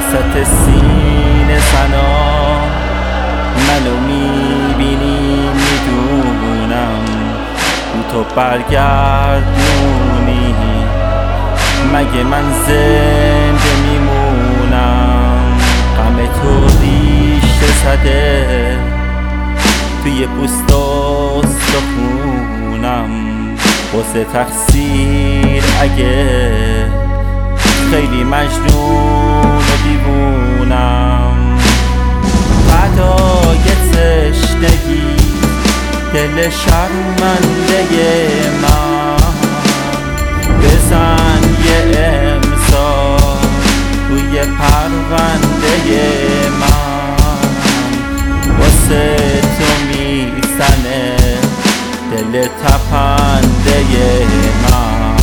وسط سینه سنا منو میبینی، میدونم تو برگردونی، مگه من زنده میمونم؟ غم تو ریشه زده توی پوست و استخونم، واسه تقصیر اگه خیلی مجنون و دیوونم. فدای تشنگی دل شرمنده من، بزن یه امضا روی پرونده من، واسه تو میزنه دل تپنده من.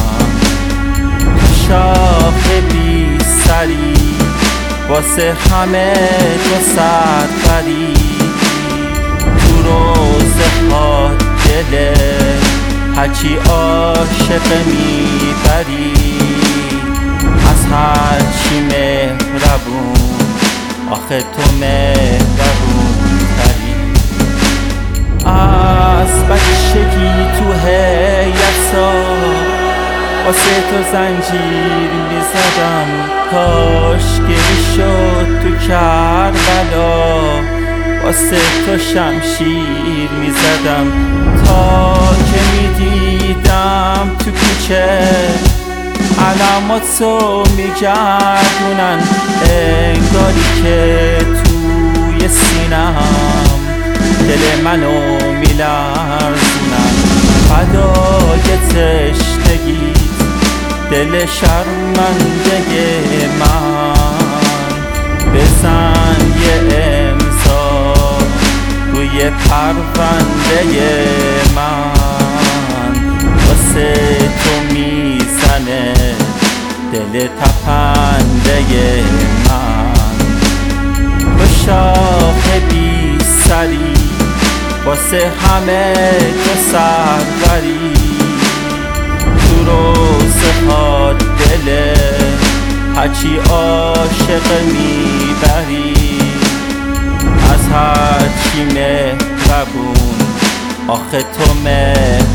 شاخ بی سری واسه همه تو سربری، تو روز خود دل هرچی عاشق میبری، از هرچی مهربون آخه تو مهربون تری. از بچگی تو هیئتا واسه تو زنجیر میزدم، کاشکی شد تو کربلا واسه تو شمشیر میزدم، تا که میدیدم تو کوچه علاماتو میگردونن، انگاری که توی سینم دل منو میلرزونن. فدای تشنگی دل شرمنده من، بزن یه امضا روی پرونده من، واسه تو میزنه دل تپنده من. با شاخ بی سری واسه همه تو سربری، تو روز خود دل هرچی عاشق میبری، از هرچی مهربون آخه تو مهربون